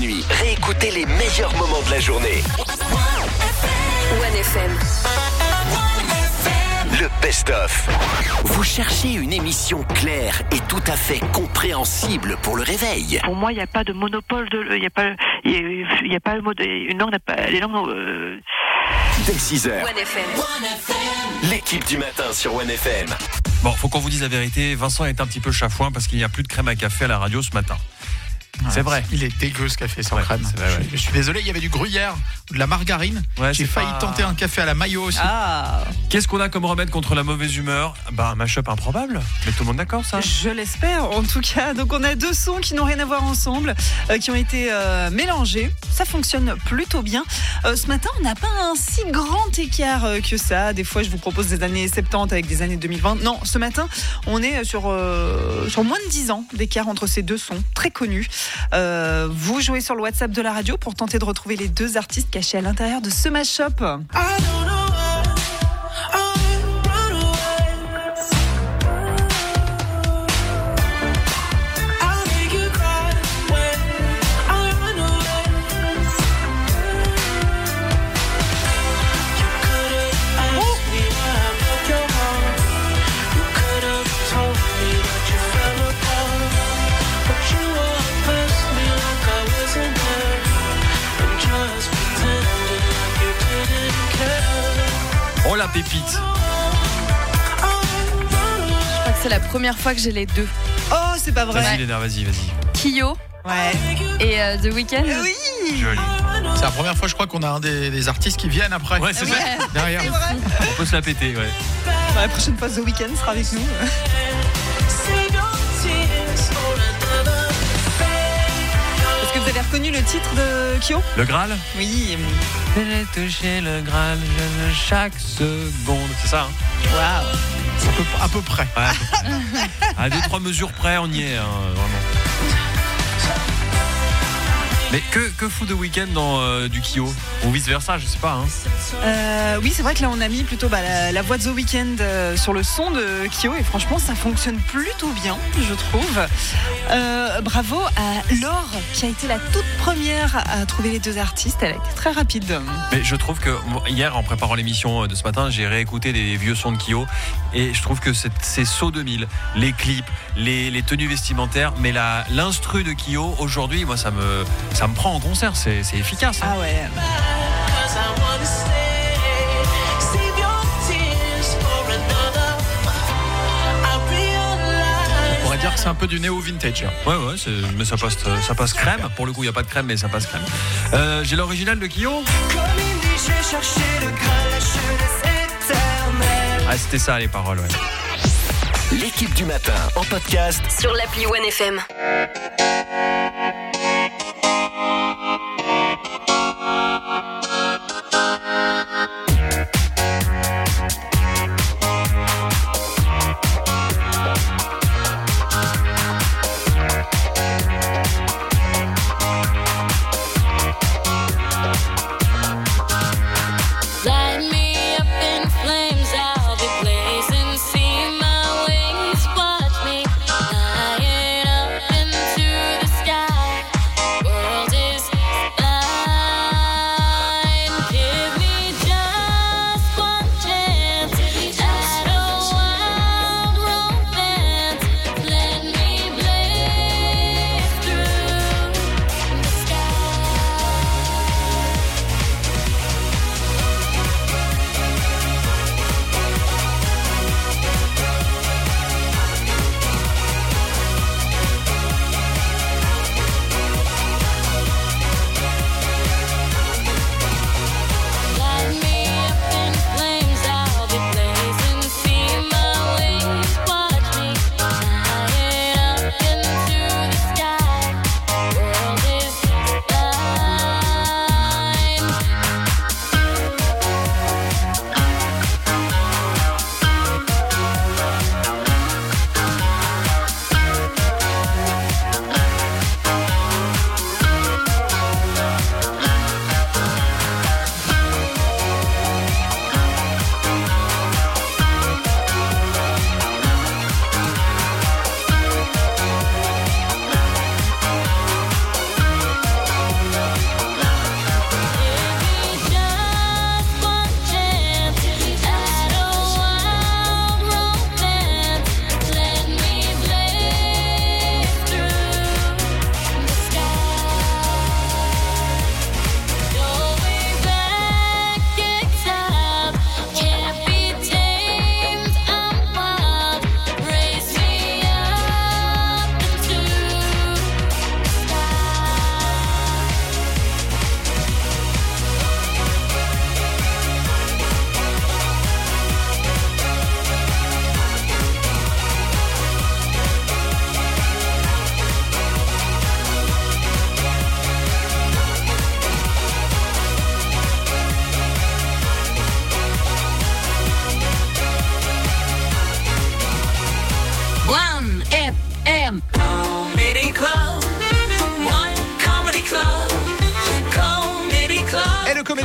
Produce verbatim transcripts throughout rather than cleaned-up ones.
minuit, réécoutez les meilleurs moments de la journée. One F M. Le best-of. Vous cherchez une émission claire et tout à fait compréhensible pour le réveil. Pour moi, il n'y a pas de monopole de, il y a pas, il y a pas le mode, une langue n'a pas, les langues. Euh... Dès six heures. One F M. L'équipe du matin sur One F M. Bon, faut qu'on vous dise la vérité. Vincent est un petit peu chafouin parce qu'il n'y a plus de crème à café à la radio ce matin. Ouais, c'est vrai. Il est dégueu ce café sans ouais, crème. Vrai, ouais. je, je suis désolé, il y avait du gruyère, de la margarine. Ouais, J'ai failli pas... tenter un café à la mayo aussi. Ah. Qu'est-ce qu'on a comme remède contre la mauvaise humeur ? Bah, un mash-up improbable. Mais tout le monde d'accord, ça ? Je l'espère, en tout cas. Donc, on a deux sons qui n'ont rien à voir ensemble, euh, qui ont été euh, mélangés. Ça fonctionne plutôt bien. Euh, ce matin, on n'a pas un si grand écart euh, que ça. Des fois, je vous propose des années soixante-dix avec des années deux mille vingt. Non, ce matin, on est sur, euh, sur moins de dix ans d'écart entre ces deux sons, très connus. Euh, vous jouez sur le WhatsApp de la radio pour tenter de retrouver les deux artistes cachés à l'intérieur de ce mash-up. Oh la pépite. Je crois que c'est la première fois que j'ai les deux. Oh, c'est pas vrai. Vas-y Léna, vas-y, vas-y. Kyo Ouais. et euh, The Weeknd. Oui. Joli. C'est la première fois, je crois, qu'on a un des, des artistes qui viennent après. Ouais, c'est Oui. ça. Derrière. C'est vrai. On peut se la péter, ouais. Bah, la prochaine fois, The Weeknd sera avec nous. Est-ce que vous avez reconnu le titre de Kyo ? Le Graal ? Oui. J'ai touché le Graal chaque seconde. C'est ça, hein ? Waouh. À peu, à peu près. Ouais, à peu près. À deux, trois mesures près, on y est, hein, vraiment. Mais que, que fout The Weeknd dans euh, du Kyo ? Ou vice versa, je sais pas. Hein. Euh, oui, c'est vrai que là on a mis plutôt bah, la, la voix de The Weeknd euh, sur le son de Kyo et franchement ça fonctionne plutôt bien, je trouve. Euh, bravo à Laure qui a été la toute première à trouver les deux artistes. Elle a été très rapide. Mais je trouve que hier, en préparant l'émission de ce matin, j'ai réécouté des vieux sons de Kyo et je trouve que c'est, c'est saut deux mille. Les clips, les, les tenues vestimentaires, mais la, l'instru de Kyo aujourd'hui, moi ça me, ça me prend en concert, c'est, c'est efficace. Hein. Ah ouais. On pourrait dire que c'est un peu du néo-vintage. Ouais, ouais, c'est, mais ça passe, ça passe crème. Pour le coup, il n'y a pas de crème, mais ça passe crème. Euh, j'ai l'original de Kyo. Ah, c'était ça les paroles, ouais. L'équipe du matin en podcast Sur l'appli One F M. Light me up in flames, I'll be blazing. See my wings, watch me flying up into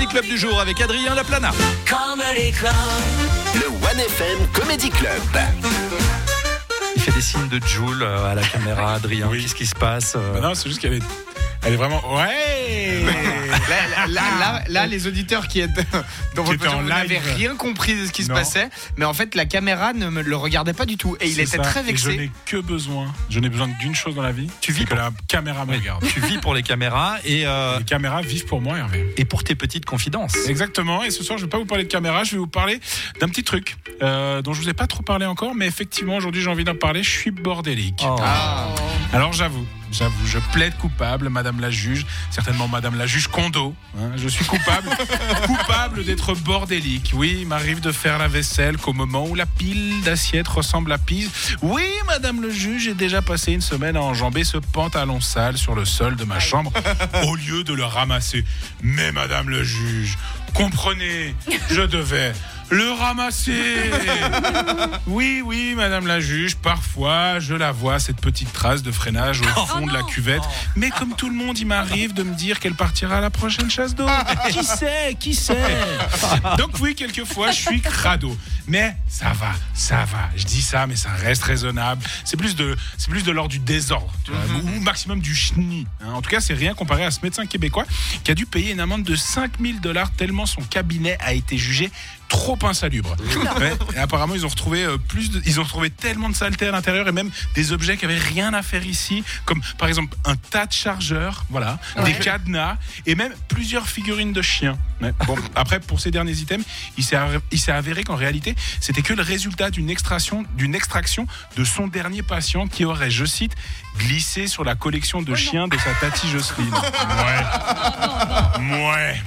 Comedy Club du jour avec Adrien Laplana. Comedy Club. Le One F M Comedy Club. Il fait des signes de Joule à la caméra, Adrien. Oui. Qu'est-ce qui se passe? bah Non, c'est juste qu'elle est, elle est vraiment. Ouais. là, là, là, là, là, les auditeurs qui étaient dans votre en vous n'avaient rien compris de ce qui non. se passait, mais en fait la caméra ne me le regardait pas du tout et il c'est était ça. très vexé. Et je n'ai que besoin, je n'ai besoin d'une chose dans la vie. Tu vis que la caméra me oui. regarde. Tu vis pour les caméras et euh... les caméras vivent pour moi, Hervé. Et pour tes petites confidences. Exactement. Et ce soir, je ne vais pas vous parler de caméra, je vais vous parler d'un petit truc euh, dont je vous ai pas trop parlé encore, mais effectivement aujourd'hui j'ai envie d'en parler. Je suis bordélique. Oh. Ah. Alors j'avoue. J'avoue, je plaide coupable, Madame la juge, certainement Madame la juge Kondo. Hein, je suis coupable, coupable d'être bordélique. Oui, il m'arrive de faire la vaisselle qu'au moment où la pile d'assiettes ressemble à Pise. Oui, Madame le juge, j'ai déjà passé une semaine à enjamber ce pantalon sale sur le sol de ma chambre au lieu de le ramasser. Mais Madame le juge, comprenez, je devais le ramasser. Oui, oui, Madame la juge, parfois je la vois, cette petite trace de freinage au fond oh de la cuvette. Oh. Mais comme tout le monde, il m'arrive de me dire qu'elle partira à la prochaine chasse d'eau. Qui sait, qui sait. Donc oui, quelquefois, je suis crado. Mais ça va, ça va. Je dis ça, mais ça reste raisonnable. C'est plus de, c'est plus de l'ordre du désordre, tu vois, mm-hmm. ou maximum du chenille. Hein. En tout cas, c'est rien comparé à ce médecin québécois qui a dû payer une amende de cinq mille dollars tellement son cabinet a été jugé trop insalubre. Ouais, et apparemment, ils ont retrouvé euh, plus de, ils ont retrouvé tellement de saleté à l'intérieur et même des objets qui avaient rien à faire ici, comme par exemple un tas de chargeurs, voilà, ouais. des cadenas et même plusieurs figurines de chiens. Ouais. Bon, après, pour ces derniers items, il s'est, il s'est avéré qu'en réalité, c'était que le résultat d'une extraction, d'une extraction de son dernier patient qui aurait, je cite, glissé sur la collection de oh chiens de sa tati Jocelyne. Ouais. Ouais.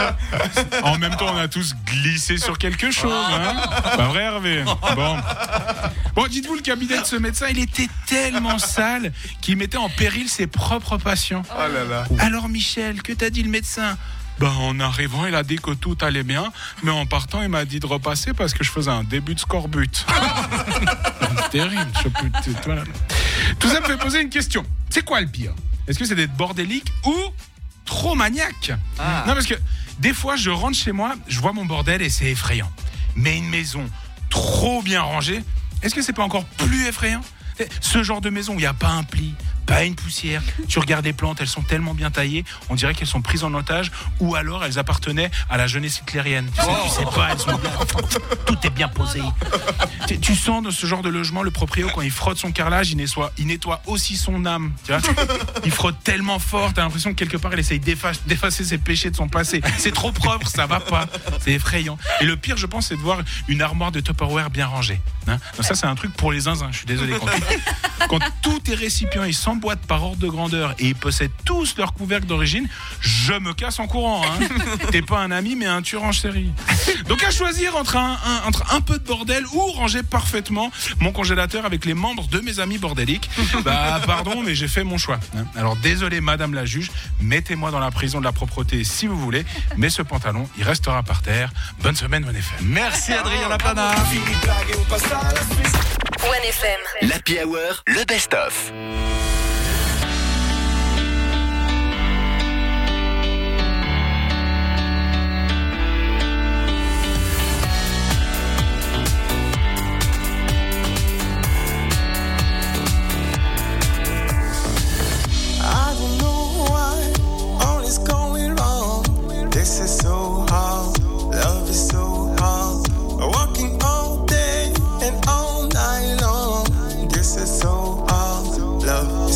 En même temps, on a tous glissé sur quelque chose, hein. Pas vrai, Hervé? Bon. Bon, dites-vous, le cabinet de ce médecin, il était tellement sale qu'il mettait en péril ses propres patients. Oh là là. Alors, Michel, que t'a dit le médecin? Ben, en arrivant, il a dit que tout allait bien, mais en partant, il m'a dit de repasser parce que je faisais un début de score-but. C'est terrible. Je peux... voilà. Tout ça me fait poser une question. C'est quoi le pire? Est-ce que c'est d'être bordélique ou trop maniaque? Ah. Non, parce que des fois, je rentre chez moi, je vois mon bordel et c'est effrayant. Mais une maison trop bien rangée, est-ce que c'est pas encore plus effrayant? Ce genre de maison où il n'y a pas un pli, pas une poussière, tu regardes les plantes, elles sont tellement bien taillées, on dirait qu'elles sont prises en otage, ou alors elles appartenaient à la jeunesse hitlérienne. Tu sais, oh. tu sais pas, elles sont bien, tout est bien posé. Tu, tu sens dans ce genre de logement, le proprio, quand il frotte son carrelage, il nettoie, il nettoie aussi son âme. Tu vois, il frotte tellement fort, t'as l'impression que quelque part, il essaye d'effacer, d'effacer ses péchés de son passé. C'est trop propre, ça va pas. C'est effrayant. Et le pire, je pense, c'est de voir une armoire de Tupperware bien rangée. Hein. Donc ça, c'est un truc pour les zinzins. Je suis désolé. Quand, tout, quand tous tes récipients, ils s'emboîtent par ordre de grandeur et ils possèdent tous leur couvercle d'origine, je me casse en courant. Hein. T'es pas un ami, mais un tueur en série. Donc à choisir entre un, un, entre un peu de bordel ou ranger parfaitement mon congélateur avec les membres de mes amis bordéliques, bah pardon, mais j'ai fait mon choix. Hein. Alors désolé, Madame la juge, mettez-moi dans la prison de la propreté si vous voulez, mais ce pantalon, il restera par terre. Bonne semaine, One F M. Merci Adrien Laplana. One F M. L'Happy Hour, le best-of. I don't know what all is going wrong. This is so hard. Love is so hard. Walking all day and all night long. This is so hard. Love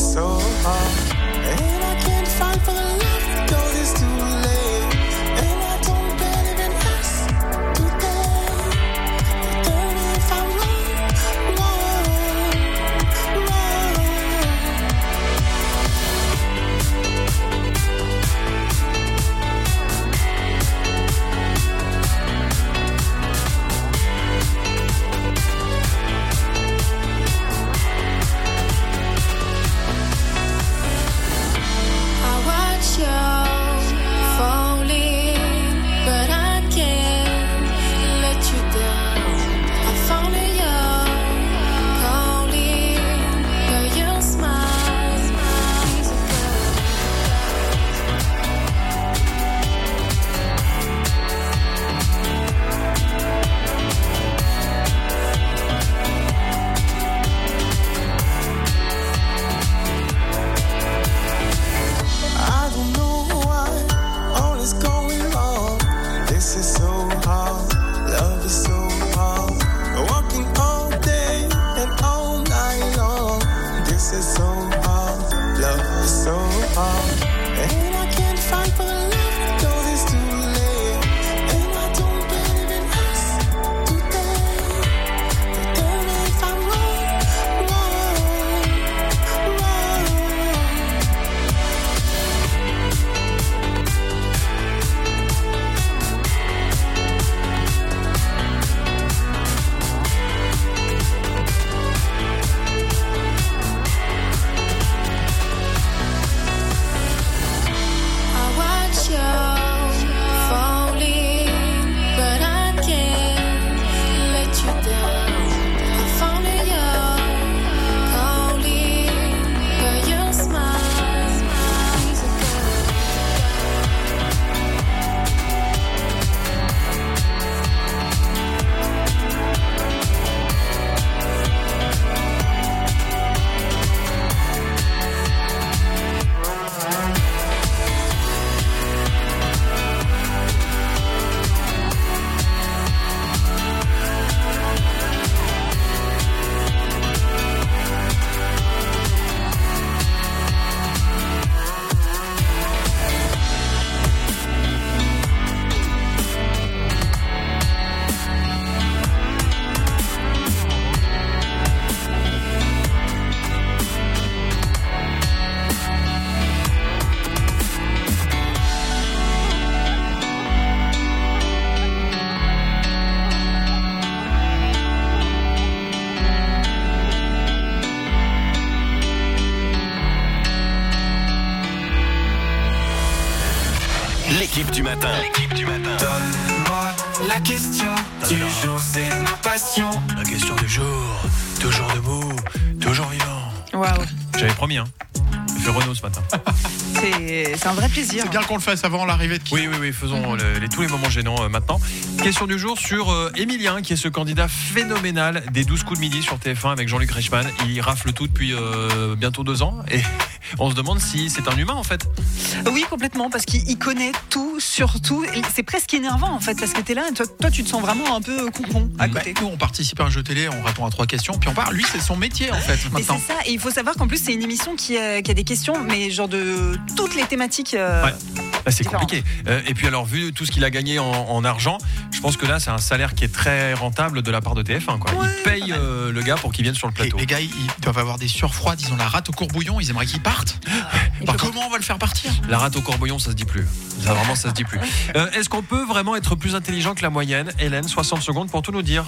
L'équipe du matin. L'équipe du matin. Donne-moi la question du jour, c'est ma passion. La question du jour, toujours debout, toujours vivant. Waouh. J'avais promis, hein. J'ai fait Renault ce matin. C'est, c'est un vrai plaisir. C'est bien qu'on le fasse avant l'arrivée de qui. Oui, oui, oui, faisons le- les, tous les moments gênants euh, maintenant. Question du jour sur euh, Emilien, qui est ce candidat phénoménal des douze coups de midi sur T F un avec Jean-Luc Reichmann. Il rafle tout depuis euh, bientôt deux ans et on se demande si c'est un humain en fait. Oui, complètement, parce qu'il il connaît tout, surtout. Et c'est presque énervant en fait, parce que t'es là, et toi, toi tu te sens vraiment un peu concon à Bah, côté. nous, on participe à un jeu télé, on répond à trois questions, puis on part. Lui, c'est son métier en fait Et maintenant. c'est ça, et il faut savoir qu'en plus c'est une émission qui a, qui a des questions, mais genre de toutes les thématiques. euh, Ouais. Là, c'est différentes. compliqué. Euh, et puis alors, vu tout ce qu'il a gagné en, en argent, je pense que là, c'est un salaire qui est très rentable de la part de T F un. Quoi. Ouais. Il paye euh, le gars pour qu'il vienne sur le Et plateau. les gars, ils doivent avoir des surfroides, ils ont la rate au courbouillon, ils aimeraient qu'ils partent. Bah, comment on va le faire partir? La rate au corbouillon, ça se dit plus. Ça, vraiment, ça se dit plus. Euh, est-ce qu'on peut vraiment être plus intelligent que la moyenne? Hélène, soixante secondes pour tout nous dire.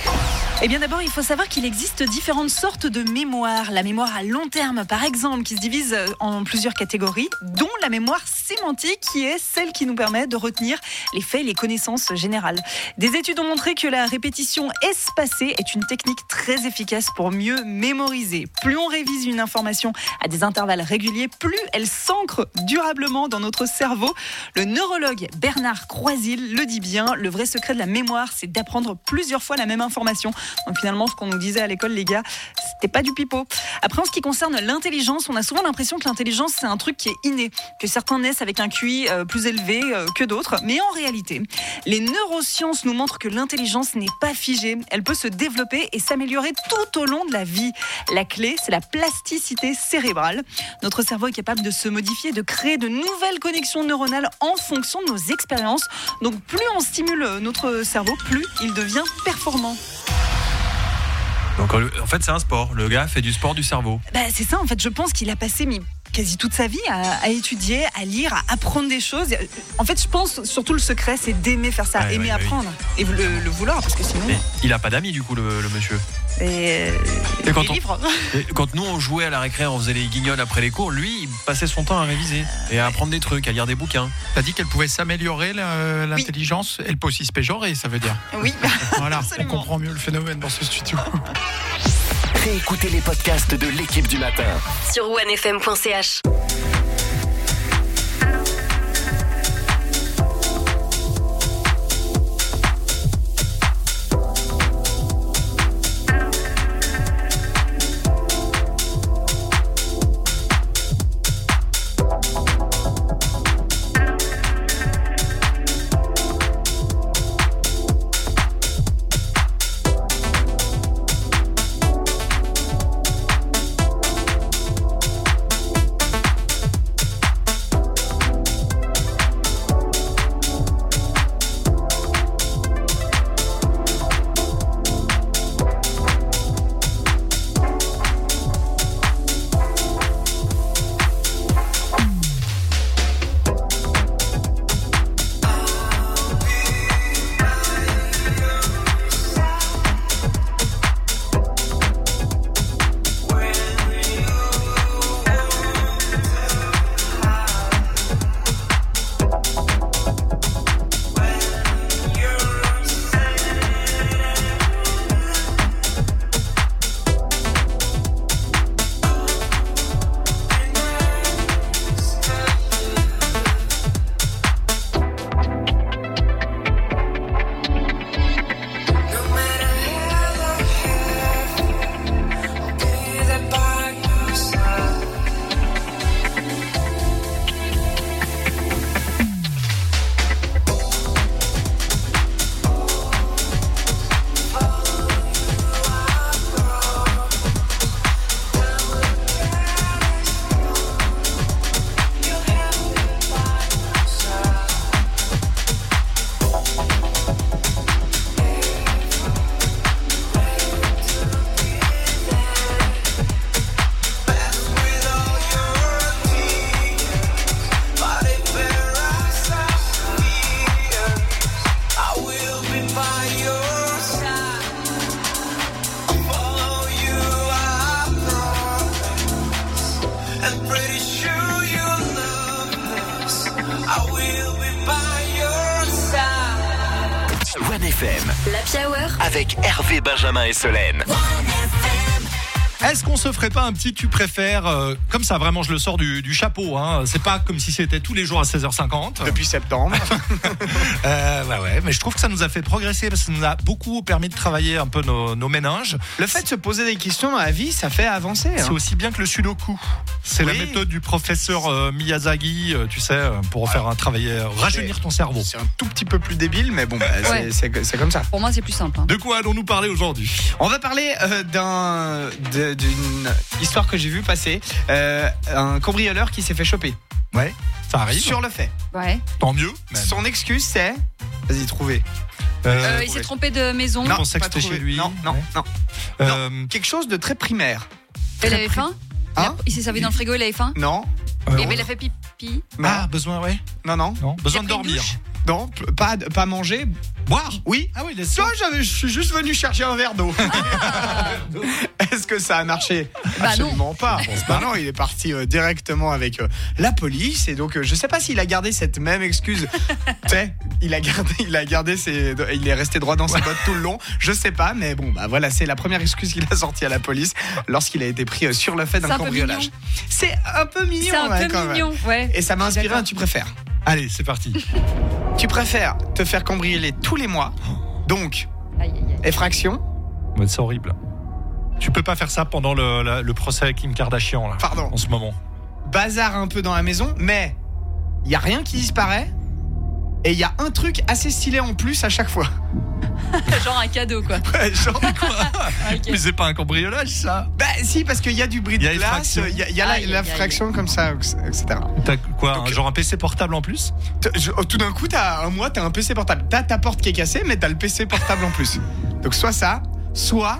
Eh bien d'abord, il faut savoir qu'il existe différentes sortes de mémoire. La mémoire à long terme, par exemple, qui se divise en plusieurs catégories, dont la mémoire sémantique, qui est celle qui nous permet de retenir les faits et les connaissances générales. Des études ont montré que la répétition espacée est une technique très efficace pour mieux mémoriser. Plus on révise une information à des intervalles réguliers, plus elle s'ancre durablement dans notre cerveau. Le neurologue Bernard Croisil le dit bien, le vrai secret de la mémoire, c'est d'apprendre plusieurs fois la même information. Donc finalement, ce qu'on nous disait à l'école, les gars, c'était pas du pipeau. Après, en ce qui concerne l'intelligence, on a souvent l'impression que l'intelligence, c'est un truc qui est inné, que certains naissent avec un Q I euh, plus élevé euh, que d'autres. Mais en réalité, les neurosciences nous montrent que l'intelligence n'est pas figée. Elle peut se développer et s'améliorer tout au long de la vie. La clé, c'est la plasticité cérébrale. Notre cerveau est capable de se modifier, de créer de nouvelles connexions neuronales en fonction de nos expériences. Donc plus on stimule notre cerveau, plus il devient performant. Donc, en fait, c'est un sport. Le gars fait du sport du cerveau. Bah, c'est ça, en fait, je pense qu'il a passé mais, quasi toute sa vie à, à étudier, à lire, à apprendre des choses. En fait, je pense surtout le secret, c'est d'aimer faire ça, Ouais, aimer ouais, apprendre et le, le vouloir, parce que sinon. Mais il a pas d'amis, du coup, le, le monsieur. Et, Et quand les on- livres. Et quand nous, on jouait à la récré, on faisait les guignols après les cours, lui, il passait son temps à réviser et à apprendre des trucs, à lire des bouquins. T'as dit qu'elle pouvait s'améliorer la- l'intelligence, elle peut aussi se péjorer, ça veut dire. Oui, Voilà, on absolument. comprend mieux le phénomène dans ce studio. Réécoutez les podcasts de l'équipe du matin. Sur onefm point c h. F M. L'Happy Hour Avec Hervé, Benjamin et Solène. Est-ce qu'on se ferait pas un petit tu préfères euh, comme ça, vraiment je le sors du, du chapeau, hein. C'est pas comme si c'était tous les jours à seize heures cinquante. Depuis septembre. euh, ouais, ouais, mais je trouve que ça nous a fait progresser parce que ça nous a beaucoup permis de travailler un peu nos, nos méninges. Le fait de se poser des questions dans la vie, ça fait avancer. C'est hein. aussi bien que le sudoku. C'est Oui. la méthode du professeur euh, Miyazaki, euh, tu sais, euh, pour faire un travailler, euh, rajeunir ton cerveau. C'est un tout petit peu plus débile, mais bon, bah, c'est- Ouais. c'est c'est comme ça. Pour moi, c'est plus simple. hein. De quoi allons-nous parler aujourd'hui? On va parler euh, d'un de- d'une histoire que j'ai vue passer. Euh, un cambrioleur qui s'est fait choper. Ouais, ça arrive. Sur le fait. Ouais. Tant mieux. même. Son excuse, c'est. Vas-y, trouvez. Euh, Euh, il s'est trompé de maison. Non. pensais que pas c'était trouvé. chez lui. Non, non, Ouais. non. euh, Quelque chose de très primaire. Il avait faim. Il a- Hein Il s'est servi dans le frigo, il avait faim. Non. euh, Et ben, il a fait pipi. Non. ah, besoin, ouais. Non, non. Non, besoin de pris une dormir. douche Non, p- pas, pas manger. Boire. Oui. Ah oui, laisse Toi, j'avais, je suis juste venu chercher un verre d'eau. Est-ce que ça a marché? Bah Absolument pas. Bah non, il est parti euh, directement avec euh, la police et donc euh, je sais pas s'il a gardé cette même excuse. Tu sais, il a gardé, il a gardé ses, il est resté droit dans ses bottes tout le long. Je sais pas, mais bon, bah voilà, c'est la première excuse qu'il a sortie à la police lorsqu'il a été pris euh, sur le fait d'un C'est un peu cambriolage. mignon. C'est un peu mignon. C'est un ouais, peu quand même. mignon. Ouais. Et ça m'a inspiré D'accord. un tu préfères. Allez, c'est parti. Tu préfères te faire cambrioler tous les mois, donc Aïe, aïe, aïe. effraction. Ouais, c'est horrible. Tu peux pas faire ça pendant le, la- le procès avec Kim Kardashian, là, Pardon. en ce moment. Bazar un peu dans la maison, mais il y a rien qui disparaît et il y a un truc assez stylé en plus à chaque fois. Genre un cadeau, quoi. Ouais, genre, Ok. Mais c'est pas un cambriolage, ça. bah si, parce qu'il y a du bris Il y de a glace, effraction. il y a, il y a la, Aïe, aïe, la aïe. fraction comme ça, et cetera. T'as quoi, Donc, un, genre un P C portable en plus? T- je- oh, Tout d'un coup, t'as un mois, t'as un P C portable. T'as ta porte qui est cassée, mais t'as le P C portable en plus. Donc soit ça, soit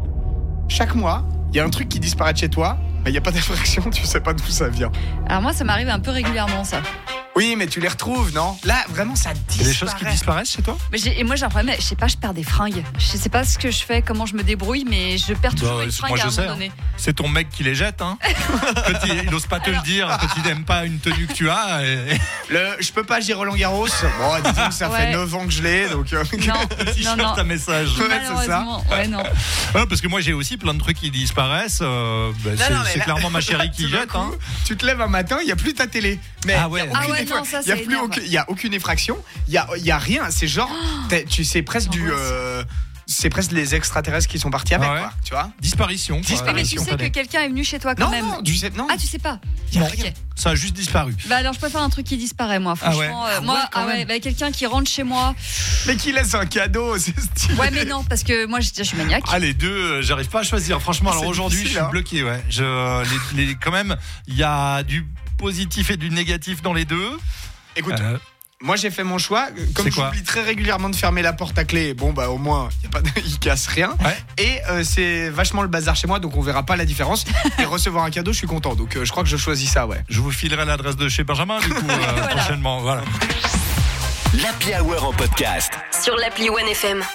chaque mois, il y a un truc qui disparaît de chez toi, mais il n'y a pas d'effraction, tu sais pas d'où ça vient. Alors moi, ça m'arrive un peu régulièrement, ça. Oui, mais tu les retrouves, non? Là, vraiment, ça Il y a disparaît. des choses qui disparaissent chez toi? Mais j'ai- et moi, j'ai un problème. Je sais pas, je perds des fringues. Je sais pas ce que je fais, comment je me débrouille, mais je perds toujours Bah, une c'est- fringue moi, à je un sais, moment hein. donné. C'est ton mec qui les jette, hein. Quand il, il ose pas te Alors- le dire, quand il n'aime pas une tenue que tu as. et- Le, je peux pas, j'ai Roland Garros. Bon, disons que ça Ouais. fait neuf ans que je l'ai, donc. euh, Non, non, T-shirt non. à message. Ouais, c'est ça. Malheureusement, ouais, non. Ouais, parce que moi j'ai aussi plein de trucs qui disparaissent. euh, bah, c'est non, mais c'est là- clairement ma chérie qui Tout d'un jette. coup, Hein. Tu te lèves un matin, il y a plus ta télé. Mais Ah ouais. il y a aucune Ah ouais, effra- non, ça, il y a ça plus énerve. aucun- il y a aucune effraction. Il y a, il y a rien. C'est genre, t'es- tu sais presque du. euh, c'est presque les extraterrestres qui sont partis avec, Ah ouais. quoi, tu vois. Disparition. quoi. Ah, mais tu sais que quelqu'un est venu chez toi quand Non, même. non, tu sais, non. Ah, tu sais pas. Il y a Ok. rien. Ça a juste disparu. Bah alors je préfère un truc qui disparaît, moi. Ah ouais. Franchement, euh, Ah moi, ouais, quand ah ouais, même. bah, quelqu'un qui rentre chez moi. Mais qui laisse un cadeau, c'est stylé. Ouais, mais non, parce que moi, je, je suis maniaque. Ah les deux, euh, j'arrive pas à choisir. Franchement, alors C'est aujourd'hui, je difficile, suis hein. bloqué. Ouais. Je, les, les- quand même, il y a du positif et du négatif dans les deux. Écoute. Euh, Moi j'ai fait mon choix, comme C'est quoi j'oublie très régulièrement de fermer la porte à clé, bon bah au moins y a pas de, il casse rien. Ouais. Et euh, c'est vachement le bazar chez moi, donc on verra pas la différence. Et recevoir un cadeau, je suis content, donc euh, je crois que je choisis ça, ouais. je vous filerai l'adresse de chez Benjamin du coup euh, Voilà. prochainement. Voilà. L'Happy Hour en podcast. Sur l'appli One F M.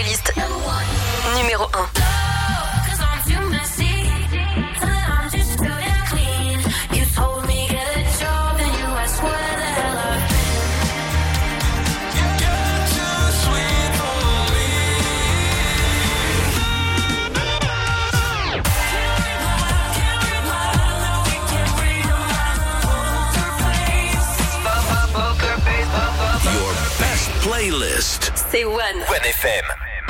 playlist numéro un. Your best playlist. C'est One. One F M.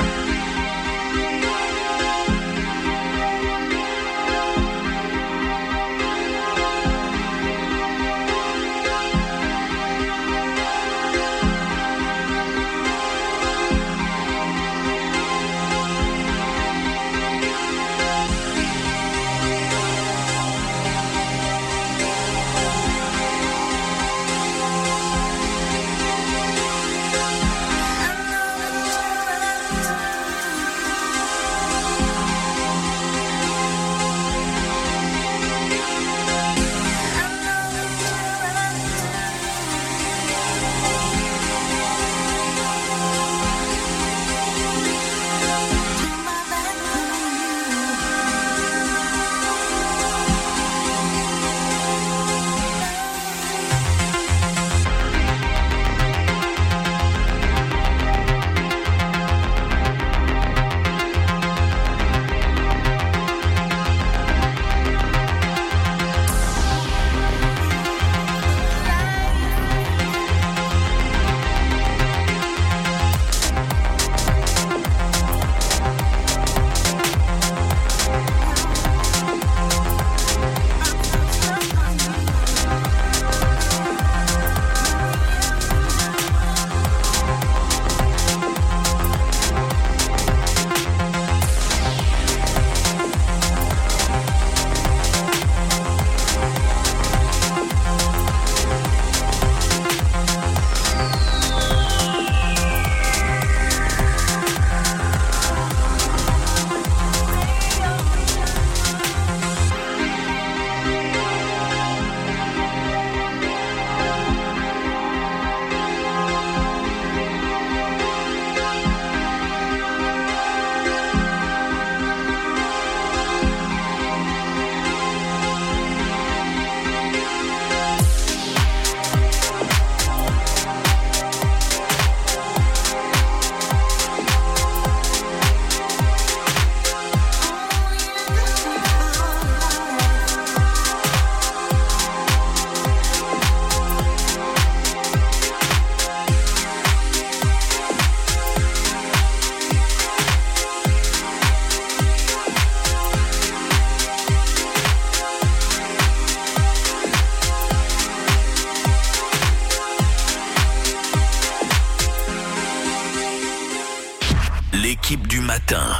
L'équipe du matin.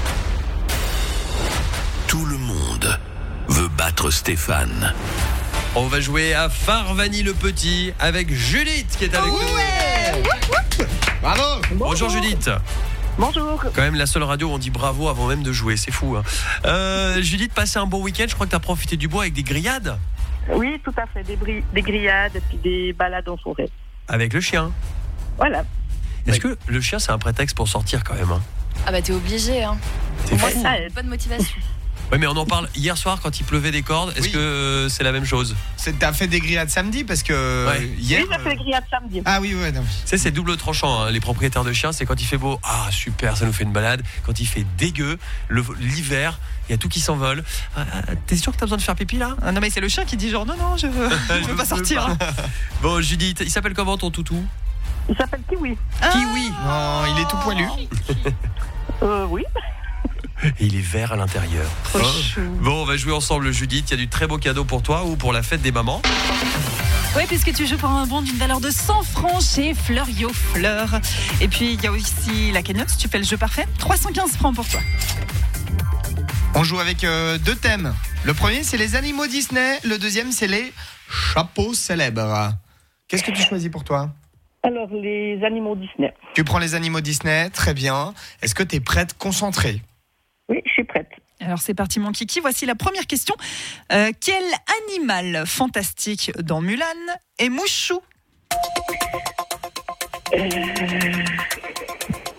Tout le monde veut battre Stéphane. On va jouer à Farvani le Petit avec Judith qui est avec oh nous. Ouais. Bravo. Bonjour Judith. Bonjour. Quand même la seule radio où on dit bravo avant même de jouer, c'est fou. Hein. Euh, Judith, passez un bon week-end. Je crois que tu as profité du bois avec des grillades. Oui, tout à fait. Des, bri- des grillades et puis des balades en forêt. Avec le chien. Voilà. Est-ce que le chien c'est un prétexte pour sortir quand même hein? Ah bah t'es obligé, hein. C'est Moi, fou. ça aide. Bonne motivation. Oui, mais on en parle hier soir quand il pleuvait des cordes. Est-ce Oui. que euh, c'est la même chose? C'est- T'as fait des grillades samedi parce que Ouais. hier. Oui, j'ai fait des grillades samedi. Ah oui, ouais, non. Tu sais, c'est double tranchant. Hein. Les propriétaires de chiens, c'est quand il fait beau, ah super, ça nous fait une balade. Quand il fait dégueu, le- l'hiver, il y a tout qui s'envole. Ah, ah, T'es sûr que t'as besoin de faire pipi là? Ah non mais c'est le chien qui dit genre non non je veux, je veux pas sortir. pas. Bon, Judith, il s'appelle comment ton toutou? Il s'appelle Kiwi. Kiwi. Non, il est tout poilu. Euh, oui. Et il est vert à l'intérieur. Trop chou. Bon, on va jouer ensemble, Judith. Il y a du très beau cadeau pour toi ou pour la fête des mamans. Oui, puisque tu joues pour un bon d'une valeur de cent francs chez Fleurio Fleur. Et puis il y a aussi la cagnotte, tu fais le jeu parfait, trois cent quinze francs pour toi. On joue avec euh, deux thèmes. Le premier, c'est les animaux Disney. Le deuxième, c'est les chapeaux célèbres. Qu'est-ce que tu choisis pour toi? Alors, les animaux Disney. Tu prends les animaux Disney, très bien. Est-ce que tu es prête, concentrée? Oui, je suis prête. Alors c'est parti mon kiki, voici la première question. Euh, quel animal fantastique dans Mulan est Mouchou? Euh...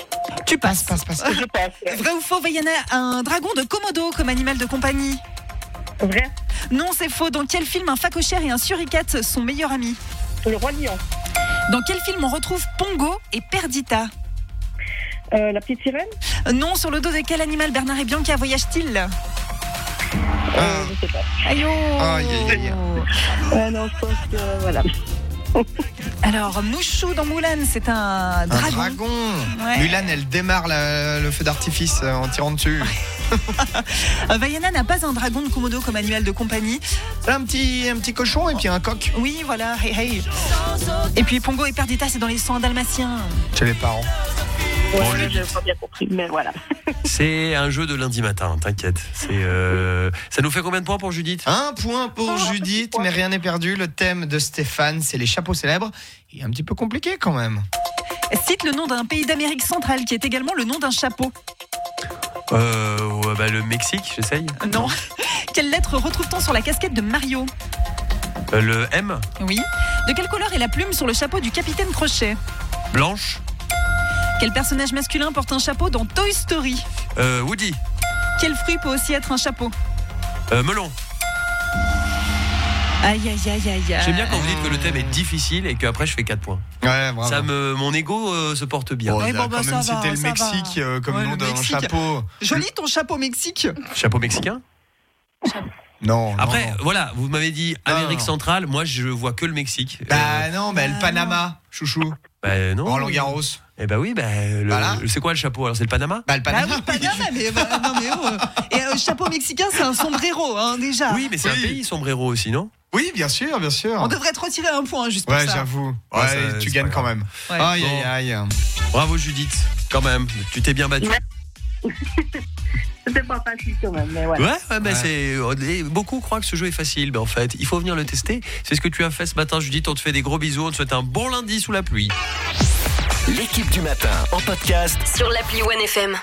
Tu passes. Passe, passe, passe. Je passe. Vrai ou faux, Vaiana a un dragon de Komodo comme animal de compagnie? Vrai. Non, c'est faux. Dans quel film un phacochère et un suricate sont meilleurs amis? Le roi lion. Dans quel film on retrouve Pongo et Perdita? Euh, la petite sirène. Non, sur le dos de quel animal Bernard et Bianca voyagent-ils? Euh, je sais pas. Aïe oh. Aïe, aïe, aïe. Euh, non, je pense que voilà. Alors, Mouchou dans Moulin, c'est un Un dragon. dragon. Ouais. Mulan, elle démarre la- le feu d'artifice euh, en tirant dessus. Euh, Vaiana n'a pas un dragon de Komodo comme animal de compagnie. Un petit, un petit cochon et puis un coq Oui, voilà, hey hey. Et puis Pongo et Perdita, c'est dans les cent dalmatiens. chez les parents. Ouais, Bon, je Judith. n'ai pas bien compris, mais voilà. C'est un jeu de lundi matin, t'inquiète. C'est, euh, ça nous fait combien de points pour Judith? Un point pour Judith, mais rien n'est perdu. Le thème de Stéphane, c'est les chapeaux célèbres. Il est un petit peu compliqué quand même. Cite le nom d'un pays d'Amérique centrale qui est également le nom d'un chapeau. Euh, ouais, bah, le Mexique, j'essaye. Non. Quelle lettre retrouve-t-on sur la casquette de Mario? Euh, le M, Oui. De quelle couleur est la plume sur le chapeau du capitaine Crochet? blanche. Quel personnage masculin porte un chapeau dans Toy Story? Euh, Woody, Quel fruit peut aussi être un chapeau? euh, melon. Aïe aïe aïe aïe aïe. J'aime bien quand vous dites que le thème est difficile et qu'après je fais quatre points. Ouais, bravo. Ça me, mon ego euh, se porte bien. Oh, Ouais, il a bon, bah, quand même ça va, cité le ça va. Mexique euh, comme Ouais, nom le d'un Mexique. chapeau. Joli ton chapeau Mexique. Chapeau mexicain. Non. Après, non, non. voilà, vous m'avez dit Non, Amérique non. centrale. Moi, je vois que le Mexique. Bah Euh, non, bah, le Ah, Panama, chouchou. bah non. Roland Garros. Eh bah oui, bah, le- Voilà. c'est quoi le chapeau? Alors c'est le Panama? Bah le Bah Panama. oui, Panama, mais, bah, non, mais oh, euh. Et euh, chapeau mexicain, c'est un sombrero, hein, déjà. Oui, mais c'est Oui. un pays sombrero aussi, non? Oui, bien sûr, bien sûr. On devrait te retirer un point juste pour Ouais, ça. j'avoue. Ouais, Ouais, ça, tu c'est gagnes pas quand grave. même. Ouais. Aïe, Bon. aïe, aïe. Bravo Judith, quand même. Tu t'es bien battue. C'était pas facile quand même, mais voilà. Ouais, ouais, bah Ouais. c'est. Beaucoup croient que ce jeu est facile, mais en fait, il faut venir le tester. C'est ce que tu as fait ce matin, Judith. On te fait des gros bisous. On te souhaite un bon lundi sous la pluie. L'équipe du matin en podcast. Sur l'appli One F M.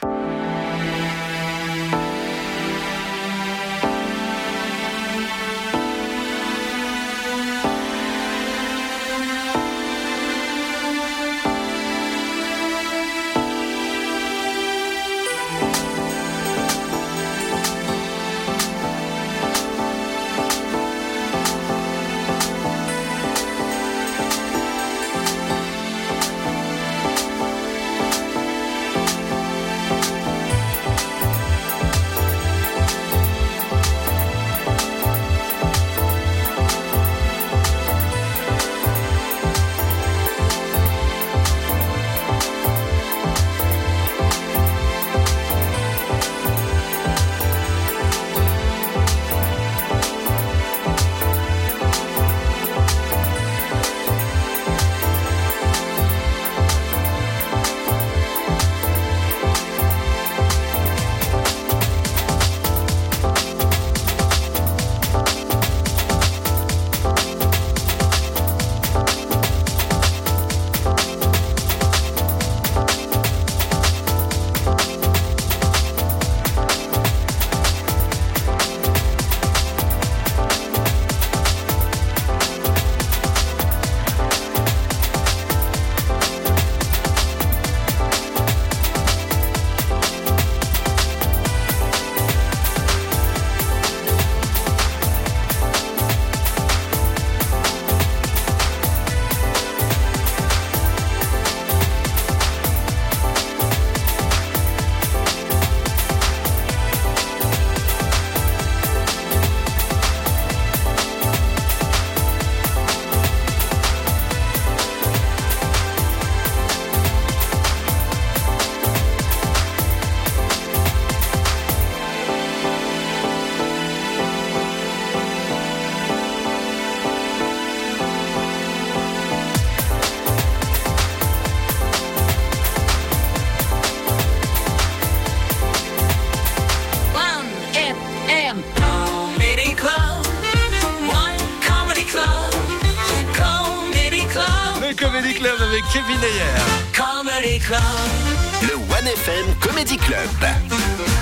Comedy Club avec Kevin Ayer. Le One F M Comedy Club.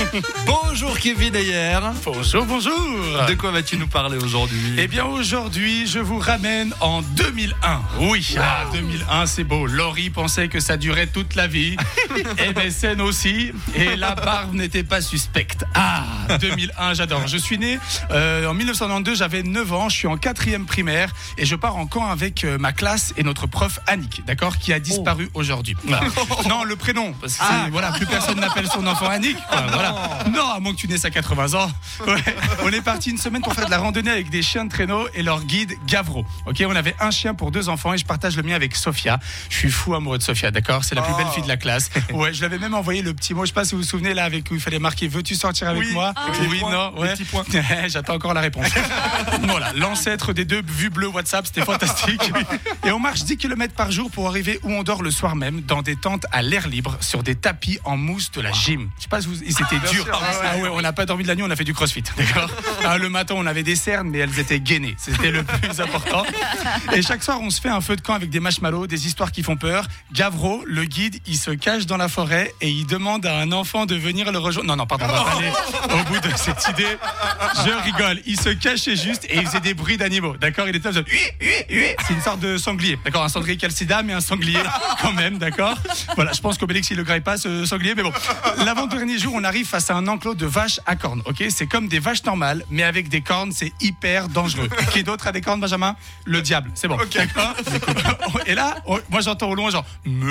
Bonjour Kevin Ayer. Bonjour, bonjour. De quoi vas-tu nous parler aujourd'hui? Eh bien aujourd'hui, je vous ramène en deux mille un. Oui, wow. ah, deux mille un, c'est beau. Laurie pensait que ça durait toute la vie. M S N aussi. Et la barbe n'était pas suspecte. Ah, deux mille un, j'adore. Je suis né euh, en dix-neuf cent quatre-vingt-douze, j'avais neuf ans. Je suis en quatrième primaire et je pars en camp avec euh, ma classe et notre prof Annick, d'accord, qui a disparu oh. aujourd'hui. Voilà. Non, le prénom, parce que ah. voilà, plus personne n'appelle son enfant Annick. Quoi, voilà. Non, à moins que tu naisses à quatre-vingts ans. Ouais. On est parti une semaine pour faire de la randonnée avec des chiens de traîneau et leur guide Gavro. Ok, on avait un chien pour deux enfants et je partage le mien avec Sophia. Je suis fou amoureux de Sophia, d'accord. C'est la plus belle fille de la classe. Ouais, je l'avais même envoyé le petit mot. Je sais pas si vous vous souvenez là, avec où il fallait marquer veux-tu sortir avec oui. moi. Ah. Oui, points, non, ouais. J'attends encore la réponse. Voilà, l'ancêtre des deux vues bleues WhatsApp, c'était fantastique. Et on marche dix kilomètres par jour pour arriver où on dort le soir même, dans des tentes à l'air libre, sur des tapis en mousse de la gym. Je sais pas si vous, c'était ah, dur. Sûr, ah ouais, on n'a pas dormi de la nuit, on a fait du crossfit, d'accord. Ah, le matin, on avait des cernes, mais elles étaient gainées. C'était le plus important. Et chaque soir, on se fait un feu de camp avec des marshmallows, des histoires qui font peur. Gavro, le guide, il se cache dans la forêt et il demande à un enfant de venir le rejoindre. Non, non, pardon, on va pas aller au bout de cette idée. Je rigole. Il se cachait juste et il faisait des bruits d'animaux, d'accord. Il était là, c'est une sorte de sanglier, d'accord, un sanglier qui a le sida, mais un sanglier quand même, d'accord. Voilà, je pense qu'Obélix il le graille pas ce sanglier, mais bon. L'avant-dernier jour, on arrive face à un enclos de vaches à cornes, ok. C'est comme des vaches normales, mais avec des cornes, c'est hyper dangereux. Qui d'autre a des cornes, Benjamin? Le diable, c'est bon, okay. D'accord. Et là, moi j'entends au loin genre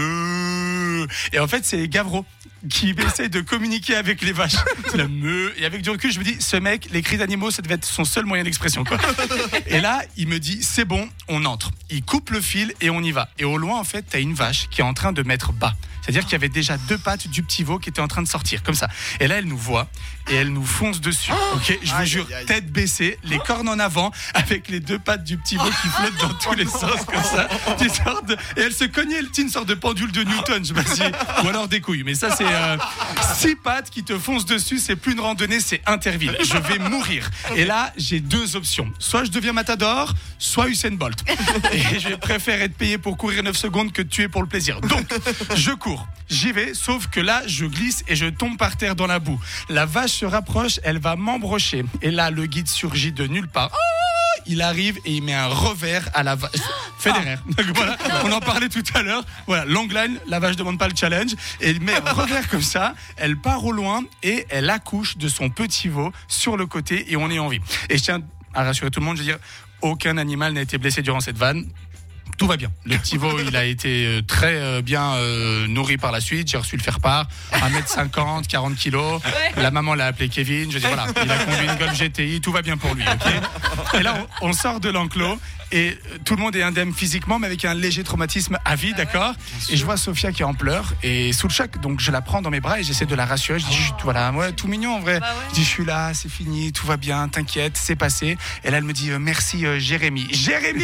meuh. Et en fait, c'est Gavro qui essaie de communiquer avec les vaches. C'est la meuh. Et avec du recul, je me dis, ce mec, les cris d'animaux, ça devait être son seul moyen d'expression, quoi. Et là, il me dit, c'est bon, on entre. Il coupe le fil et on y va. Et au loin, en fait, t'as une vache qui est en train de mettre bas. C'est-à-dire qu'il y avait déjà deux pattes du petit veau qui étaient en train de sortir, comme ça. Et là, elle nous voit et elle nous fonce dessus. Ok, je vous jure, tête baissée, les cornes en avant, avec les deux pattes du petit veau qui flottent dans tous les sens, comme ça. De... Et elle se cognait, elle tient une sorte de pendule de Newton, je me dis. Ou alors des couilles. Mais ça, c'est euh, six pattes qui te foncent dessus. C'est plus une randonnée, c'est Interville. Je vais mourir. Et là, j'ai deux options. Soit je deviens Matador, soit Usain Bolt. Et je préfère être payé pour courir neuf secondes que de tuer pour le plaisir. Donc, je cours. J'y vais, sauf que là, je glisse et je tombe par terre dans la boue. La vache se rapproche, elle va m'embrocher. Et là, le guide surgit de nulle part. Oh, il arrive et il met un revers à la vache. Federer. Donc voilà, on en parlait tout à l'heure. Voilà, long line, la vache demande pas le challenge. Et il met un revers comme ça, elle part au loin et elle accouche de son petit veau sur le côté et on est en vie. Et je tiens à rassurer tout le monde, je veux dire, aucun animal n'a été blessé durant cette vanne. Tout va bien. Le petit veau, il a été très bien euh, nourri par la suite. J'ai reçu le faire-part. un mètre cinquante, quarante kilos. La maman l'a appelé Kevin. Je dis voilà, il a conduit une Golf G T I. Tout va bien pour lui. Okay. Et là, on, on sort de l'enclos. Et tout le monde est indemne physiquement, mais avec un léger traumatisme à vie, d'accord. Et je vois Sophia qui est en pleurs et sous le choc, donc je la prends dans mes bras et j'essaie de la rassurer. Je dis, oh. voilà, ouais, tout mignon en vrai. Bah ouais. Je dis, je suis là, c'est fini, tout va bien, t'inquiète, c'est passé. Et là, elle me dit, euh, merci euh, Jérémy. Jérémy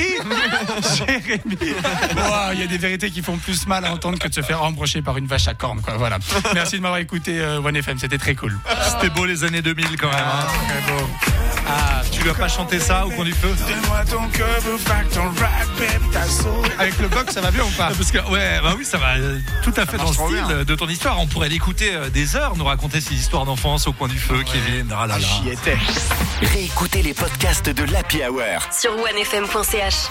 Jérémy wow, il y a des vérités qui font plus mal à entendre que de se faire embrocher par une vache à cornes, quoi. Voilà. Merci de m'avoir écouté, euh, One F M, c'était très cool. C'était beau les années deux mille quand même. Hein. Très beau. Ah, tu lui as pas chanté ça au coin du feu? Donne-moi ton cœur, avec le box, ça va bien ou pas? Parce que ouais, bah oui, ça va tout à fait dans le style bien. De ton histoire. On pourrait l'écouter des heures, nous raconter ces histoires d'enfance au coin du feu, ouais. Kevin. Ah là là. J'y étais. Réécoutez les podcasts de l'Happy Hour sur one f m point c h.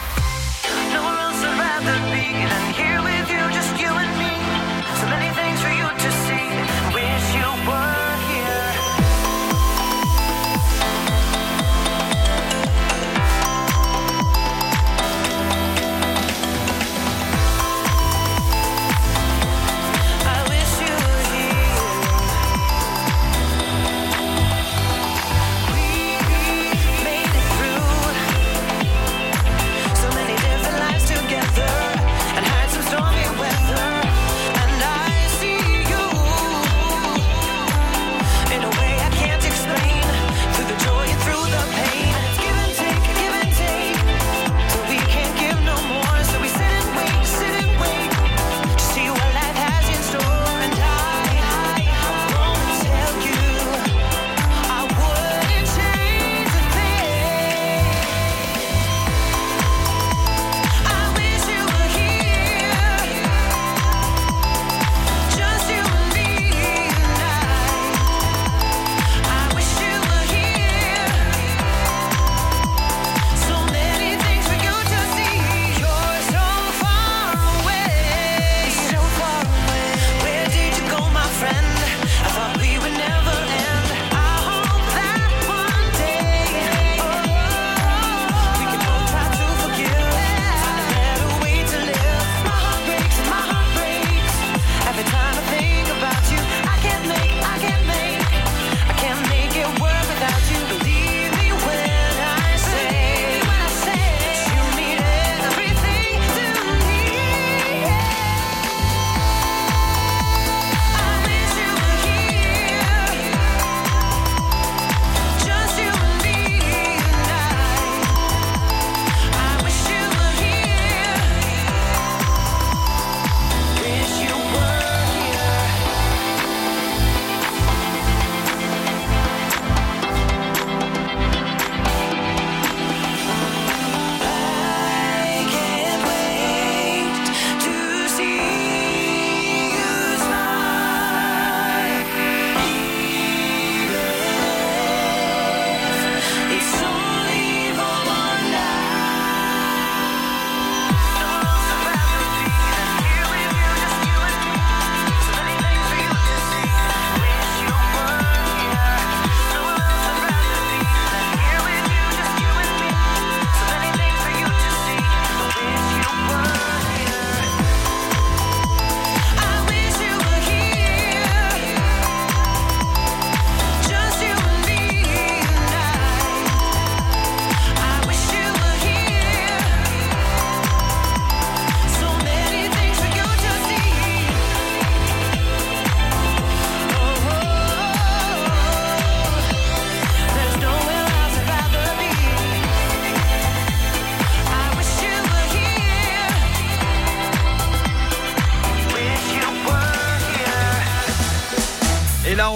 Together and had some stormy weather.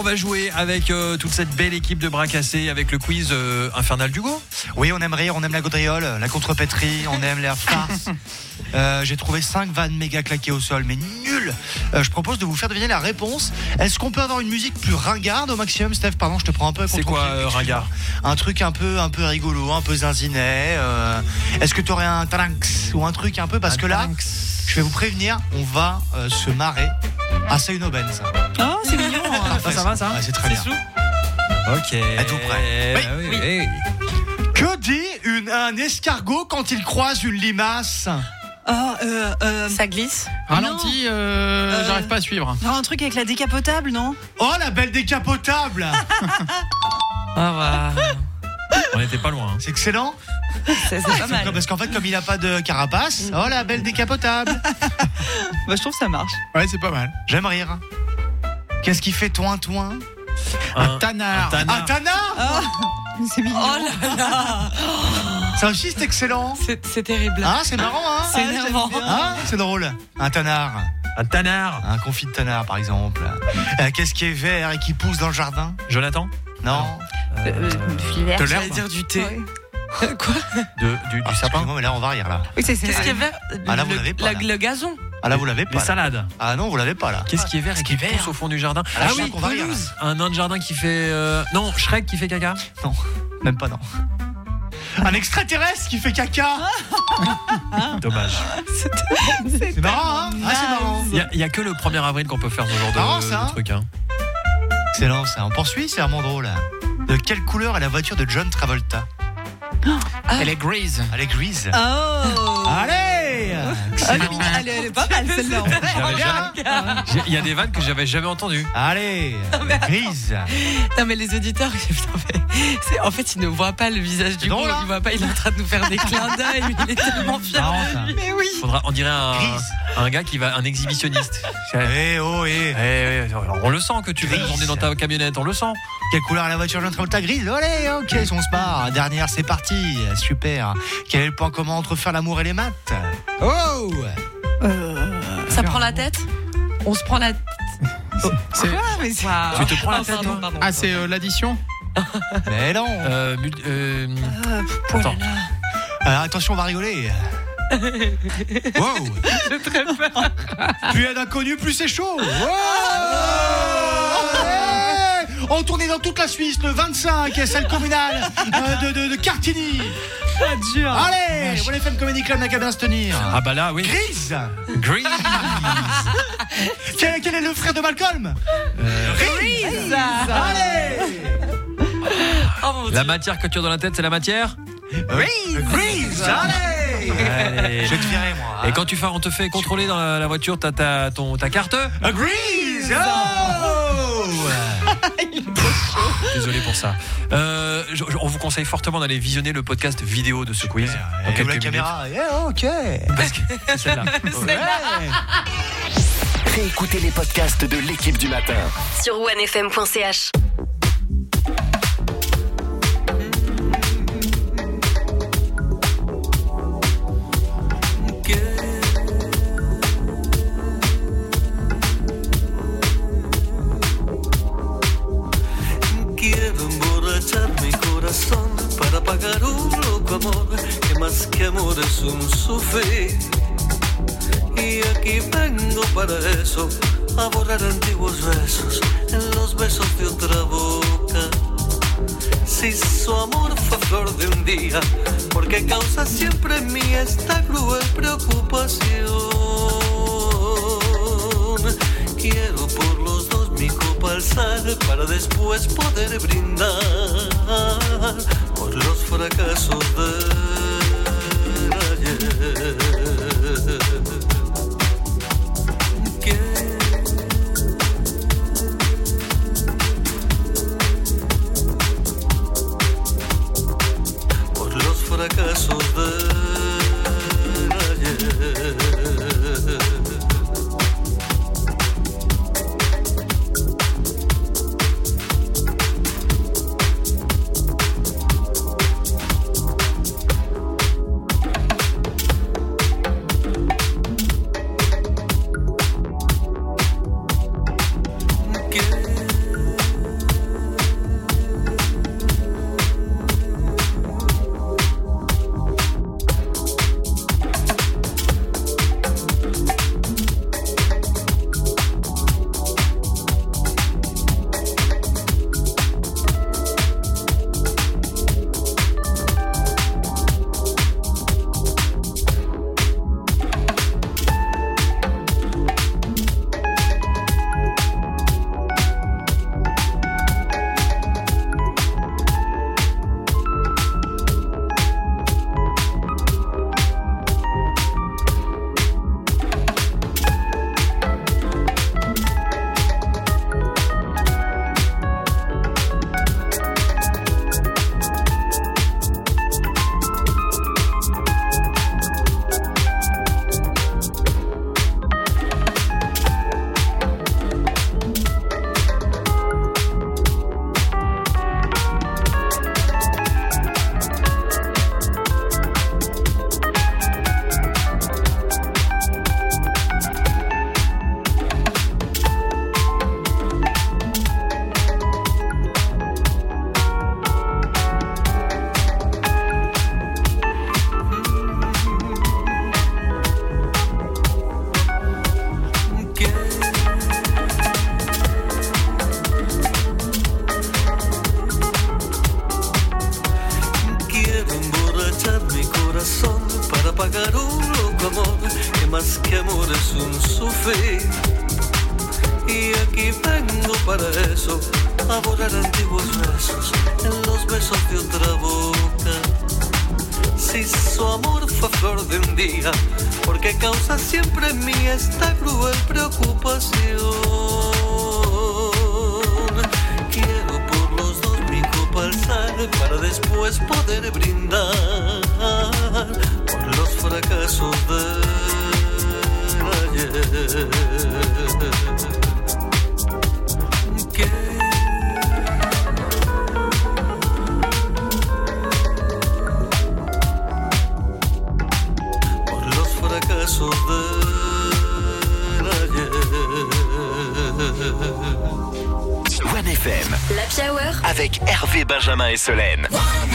va jouer avec euh, toute cette belle équipe de bras cassés, avec le quiz euh, infernal d'Hugo. Oui, on aime rire, on aime la gaudriole, la contrepétrie, on aime les farces. Euh, j'ai trouvé cinq vannes méga claquées au sol, mais nul. Euh, je propose de vous faire deviner la réponse. Est-ce qu'on peut avoir une musique plus ringarde au maximum, Steph? Pardon, je te prends un peu. C'est quoi euh, ringard? Un truc un peu, un peu rigolo, un peu zinzinet. Euh, est-ce que tu aurais un talanx ou un truc un peu? Parce un que là, talanx. je vais vous prévenir, on va euh, se marrer. Ah, c'est une aubaine, ça. Oh, c'est mignon. Ça, ça va, ça ouais, c'est très bien. Sous ok. Êtes-vous prêts? Oui, oui, oui. oui. Que dit une, un escargot quand il croise une limace? Oh, euh, euh, Ça glisse. Ralenti, euh, Euh, j'arrive pas à suivre. genre un truc avec la décapotable, non? Oh, la belle décapotable. Ah bah. On n'était pas loin. Hein. C'est excellent. C'est pas mal. Parce qu'en fait, comme il n'a pas de carapace, oh, la belle décapotable. Bah, je trouve que ça marche. Ouais, c'est pas mal. J'aime rire. Qu'est-ce qui fait toin toin? Un Tanard. Un tanard. Un tanard. Oh, c'est mignon. Oh là là. Ça aussi, c'est excellent. C'est, c'est terrible. Ah, c'est marrant, hein? C'est énervant. Ah, c'est drôle. Un tanard. Un tanard. Un confit de tanard, par exemple. Euh, Qu'est-ce qui est vert et qui pousse dans le jardin? Jonathan? Non. Euh, De l'herbe. J'allais dire du thé. Ouais. Quoi? De, du, du Ah, sapin? excusez-moi, mais là, on va rire, là. Oui, c'est c'est- Qu'est-ce qui est vert? Ah, là, vous Le- l'avez pas, la- là. Le gazon. Ah, là, vous l'avez pas. Les là. salades. Ah non, vous l'avez pas, là. Qu'est-ce qui est vert et qui pousse au fond du jardin? Ah, là, je sens qu'on va rire, là. Un nain de jardin qui fait... euh, Non, Shrek qui fait caca? Non, même pas, non. Un extraterrestre qui fait caca. Dommage. C'est marrant, hein? Ah, c'est marrant. Il n'y a, a que le premier avril qu'on peut faire ce genre de, Marrant, ça, de hein. truc. Hein. Excellent, ça. On poursuit, c'est vraiment drôle. De quelle couleur est la voiture de John Travolta? Elle est grise. Elle est grise. Oh. Allez. Ah, Excellent. mais elle, est- elle est pas mal celle-là. en vrai. J'avais bien. jamais- J'ai- Il y a des vannes que j'avais jamais entendues. Allez, grise. Non mais les auditeurs, putain, mais c'est- en fait ils ne voient pas le visage du drôle, gros, hein. ils voient pas, il est en train de nous faire des clins d'œil, il est tellement fier Marrant, de ça. lui. Mais oui. Faudra, on dirait un, Grise. un gars qui va, un exhibitionniste. Eh oh, eh. Eh, eh, on le sent que tu vas Grise. nous emmener dans ta camionnette, on le sent. Quelle couleur est la voiture de John Travolta? Grise. Allez, ok, on se barre. Dernière, c'est parti. Super. Quel est le point commun entre faire l'amour et les maths? Oh. Ça prend la tête? On se prend la tête. C'est- Quoi? Mais c'est- Waouh. Tu te prends la Ah, tête, pardon, toi pardon. Ah, c'est euh, l'addition. Mais non. Euh, mul- euh, Ah, oh là Attends. là. Alors, attention, on va rigoler. Wow. J'ai très peur. Plus il y a d'inconnus, plus c'est chaud. Wow. Allez. En tournée dans toute la Suisse le vingt-cinq, celle communale euh, de, de, de Cartigny. dur. Allez, One F M Comedy Club n'a qu'à bien se tenir. Ah bah là, oui. Grise. Grise. Quel, quel est le frère de Malcolm? Euh, Grise. Allez. Oh mon La Dieu. matière que tu as dans la tête, c'est la matière? Grise. Grise. Allez. Allez. Je vais te virer, moi. Et quand tu fais, on te fait contrôler dans la, la voiture, t'as ta, ton, ta carte? Grise. Oh. Désolé pour ça. Euh, je- je- on vous conseille fortement d'aller visionner le podcast vidéo de ce quiz. Dans Et où quelques la minutes. caméra? Yeah, ok. Parce que c'est celle-là. Ouais. Réécoutez les podcasts de l'équipe du matin. Sur one f m point c h. Quiero emborrachar mi corazón para pagar un loco amor que más que amor es un sufrir. Y aquí vengo para eso, a borrar antiguos besos en los besos de otra boca. Si su amor fue flor de un día, porque causa siempre en mí esta cruel preocupación. Quiero por los dos mi copa alzar para después poder brindar por los fracasos del ayer. Que- por los fracasos del ayer. sufrir. Y aquí vengo para eso, a borrar antiguos besos en los besos de otra boca. Si su amor fue flor de un día, porque causa siempre en mí esta cruel preocupación. Quiero por los dos mi copa alzar para después poder brindar por los fracasos del ayer. Que por los fracasos del ayer. One F M. L'Happy Hour Avec Hervé, Benjamin et Solène.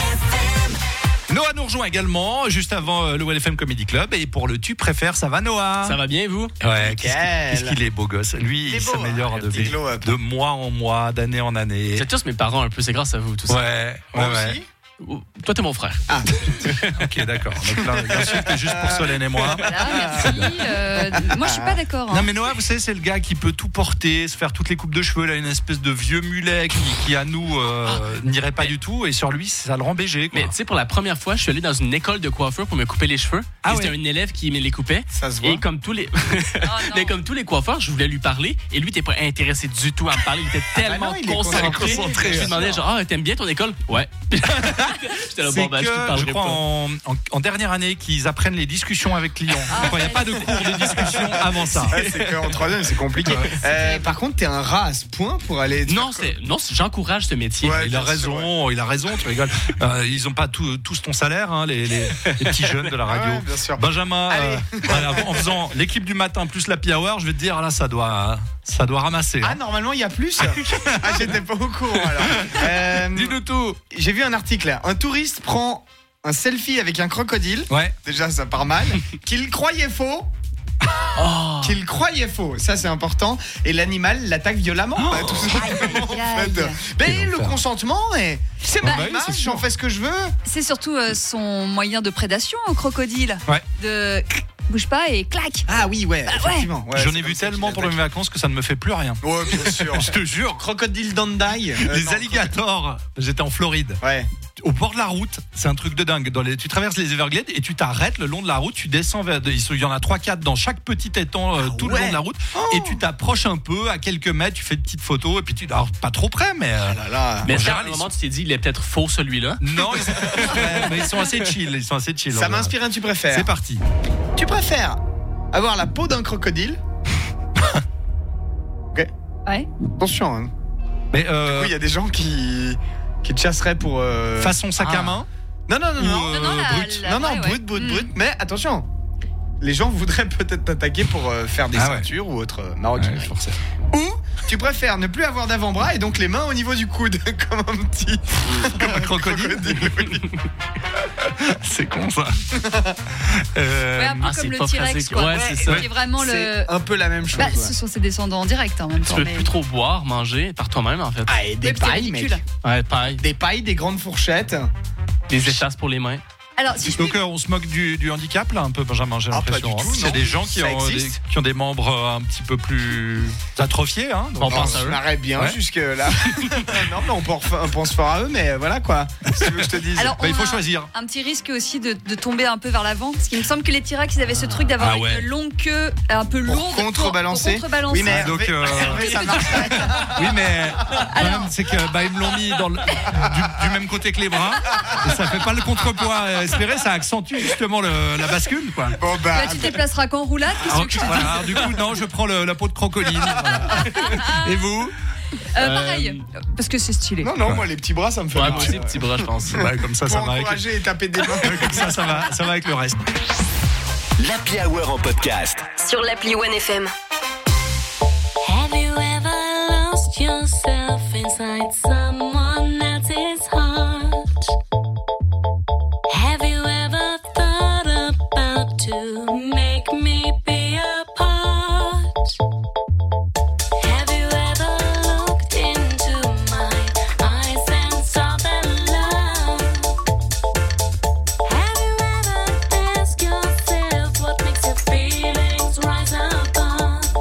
Noah nous rejoint également juste avant euh, le One F M Comedy Club. Et pour le tu préfères, ça va Noah? Ça va bien, vous? Ouais, qu'est-ce qu'il, qu'est-ce qu'il est beau gosse. Lui, il, il s'améliore de, de mois en mois, d'année en année. C'est tous mes parents un peu, c'est grâce à vous tout ça. Ouais, Moi ouais, aussi. ouais. Toi, t'es mon frère. Ah, Ok, d'accord. Donc là, l'insulte est juste pour Solène et moi. Voilà, merci. Euh, moi, je suis pas d'accord. hein. Non mais Noah, vous savez, c'est le gars qui peut tout porter, se faire toutes les coupes de cheveux. Là, une espèce de vieux mulet qui, qui à nous euh, n'irait pas du tout. Et sur lui, ça le rend B G, quoi. Mais tu sais, pour la première fois, je suis allé dans une école de coiffeur pour me couper les cheveux. Ah et c'était ouais. un élève qui me les coupait. ça se voit. Et comme tous les, mais comme tous les coiffeurs, je voulais lui parler et lui, t'es pas intéressé du tout à me parler. Il était tellement bah non, il est concentré. concentré, Je lui demandais genre, ah, t'aimes bien ton école? Ouais. J'étais là, C'est bon, ben, que, je te je parlerai crois, pas. en, en, en dernière année, qu'ils apprennent les discussions avec clients. Il n'y a pas de cours de discussion avant ça. Ouais, c'est qu'en troisième, c'est compliqué. Euh, par contre, t'es un rat à ce point pour aller. Non, c'est, non, c'est- j'encourage ce métier. Ouais, Il a bien sûr, raison, il a raison, tu rigoles. Euh, ils n'ont pas tout- tous ton salaire, hein, les, les, les petits jeunes de la radio. Ouais, bien sûr. Benjamin, euh, voilà, en faisant l'équipe du matin plus la Happy Hour, je vais te dire, là, ça doit, ça doit ramasser. Ah, hein. normalement, il y a plus. Ah, j'étais pas au courant alors. Euh, Dis-nous tout. J'ai vu un article là. Un touriste prend un selfie avec un crocodile. Ouais. Déjà, ça part mal. Qu'il croyait faux. Oh. Qu'il croyait faux, ça c'est important. Et l'animal l'attaque violemment. Bah, tout simplement, en Aïe, fait. aïe. Mais Quel le enfer. consentement, mais c'est Bah mon oui, image, c'est sûr. j'en fais ce que je veux. C'est surtout euh, son moyen de prédation au crocodile. Ouais. De bouge pas et clac. Ah oui, ouais, Bah ouais. effectivement. Ouais, J'en c'est ai comme vu ça tellement qu'il pour mes vacances que ça ne me fait plus rien. attaque. Ouais, bien sûr. Je te jure. Crocodile Dandai. euh, Les non, alligators, j'étais en Floride. Ouais. Au bord de la route, c'est un truc de dingue. Dans les, tu traverses les Everglades et tu t'arrêtes le long de la route, tu descends vers. Il y en a trois quatre dans chaque petit étang euh, tout le ouais. long de la route. Oh. Et tu t'approches un peu, à quelques mètres, tu fais de petites photos et puis tu. Alors, pas trop près, mais. euh, Ah là là. Mais En est-ce qu'à général, un ils moment, tu t'es dit, il est peut-être faux celui-là? Non, ils sont, ouais, mais ils sont assez chill. Ils sont assez chill. Ça en m'inspire un tu préfères. général. C'est parti. Tu préfères avoir la peau d'un crocodile. Ok. Ouais. Attention. Hein. Mais euh, Oui, il y a des gens qui qui te chasseraient pour. euh, façon sac Ah. à main. Non, non, non, Ou, non. euh, Non, non, la- brut. la non, non, vraie, ouais. brut, brut, Mm. brut. Mais attention, les gens voudraient peut-être t'attaquer pour euh, faire des Ah ouais. ceintures ou autre euh, maroquinerie. Ouais, forcément. Ou tu préfères ne plus avoir d'avant-bras et donc les mains au niveau du coude, comme un petit. Comme un crocodile. oui. C'est con ça. Euh, Ouais, un peu ah, comme c'est le pas T-Rex, pratique. quoi. Ouais, c'est ça. Qui est vraiment C'est le. un peu la même chose. Bah, ouais. ce sont ses descendants en direct en même Tu temps. peux mais- plus trop boire, manger par toi-même, en fait. Ah, et des Ouais, puis c'est pailles, mec. ridicule. Ouais, pareil. Des pailles, des grandes fourchettes. Des échasses pour les mains. Alors, si je Donc puis- euh, on se moque du, du handicap là un peu, Benjamin, j'ai Ah, pas l'impression. du tout, hein. Il y a non. des gens qui Ça ont, des, existe. qui ont des membres euh, un petit peu plus atrophiés. Hein, donc, On pense Non, à je eux. m'arrête bien Ouais. jusque là. non, mais on pense, on pense fort à eux, mais voilà quoi. Si tu veux que je te dise. Alors, bah, il on faut a choisir. un petit risque aussi de, de tomber un peu vers l'avant. Parce qu'il me semble que les T-Rex, ils avaient ce truc d'avoir Ah ouais. une longue queue un peu Pour lourde contrebalancer. pour contrebalancer. Oui, mais Donc, Hervé, euh, Hervé, ça marche pas. Oui, mais le Alors- problème, c'est que bah, ils me l'ont mis dans le- du, du même côté que les bras. Et ça fait pas le contrepoids euh, espéré, ça accentue justement le, la bascule, quoi. Bon bah. Là, tu te déplaceras qu'en roulade. Qu'est-ce Alors, que je te dis voilà, alors, du coup, non, je prends le- la peau de crocodile. voilà. Et vous? Euh, Pareil, parce que c'est stylé. Non, non, moi les petits bras, ça me fait Ouais, mal. moi aussi, petit bras, je pense. Ouais, comme ça, Pour ça va avec. encourager et taper des mains. Comme ça, ça va, ça va avec le reste. L'Happy Hour en podcast. Sur l'appli One F M. Have you ever lost yourself inside someone else's heart? Have you ever thought about to make me be a part? Have you ever looked into my eyes and saw the love? Have you ever asked yourself what makes your feelings rise above?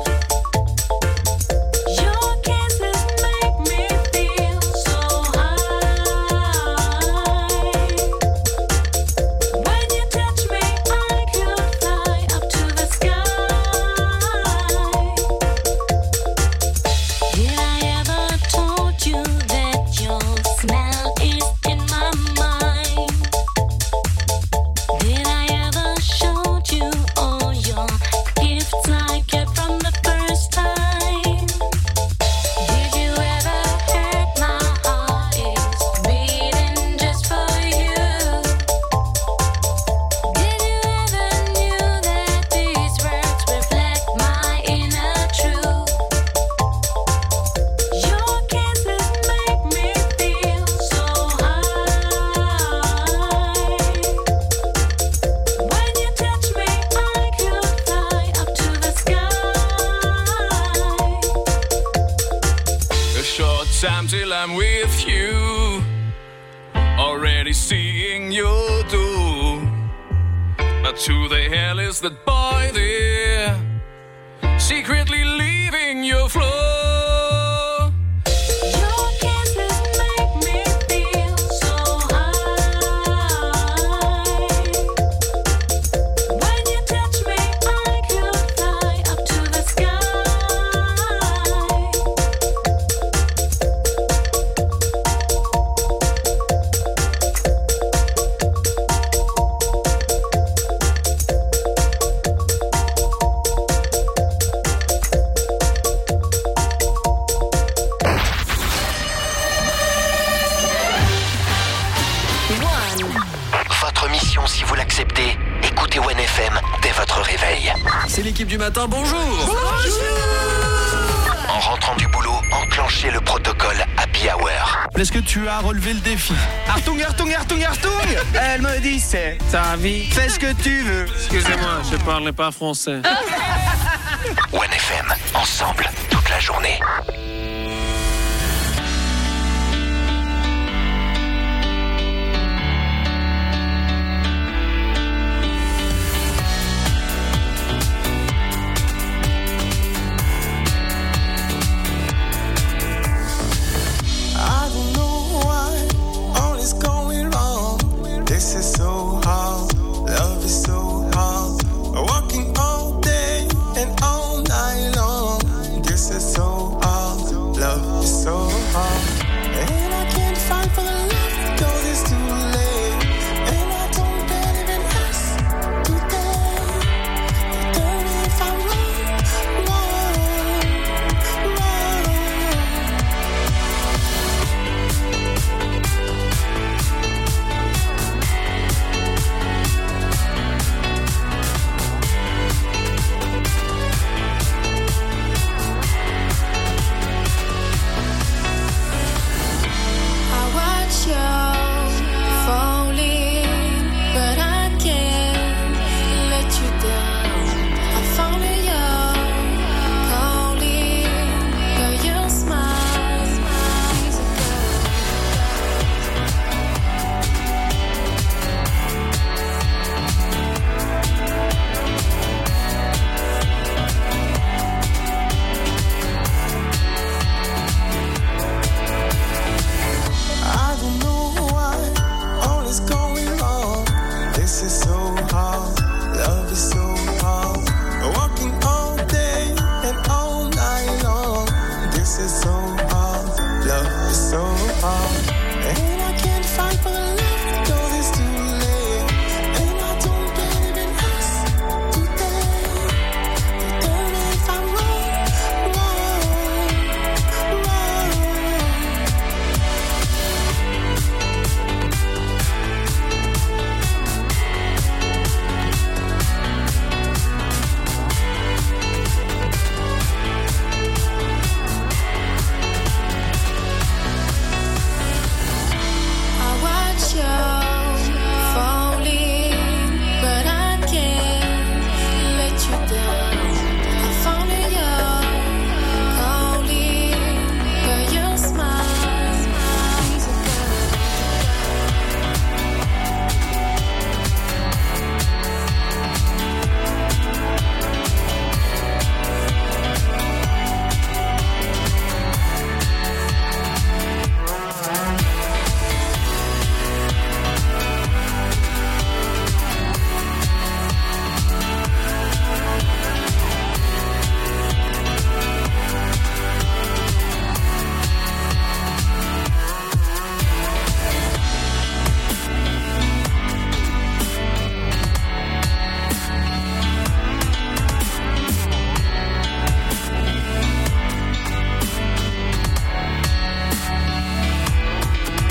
with you. Already seeing you do. But who the hell is that boy there? Secretly leaving your floor. Si vous l'acceptez, écoutez One F M dès votre réveil. C'est l'équipe du matin, bonjour. Bonjour. En rentrant du boulot, enclenchez le protocole Happy Hour. Est-ce que tu as relevé le défi? Artung, Artung, Artung, Artung. Elle me dit c'est ta vie, fais ce que tu veux. Excusez-moi, je parle pas français. One F M, ensemble, toute la journée.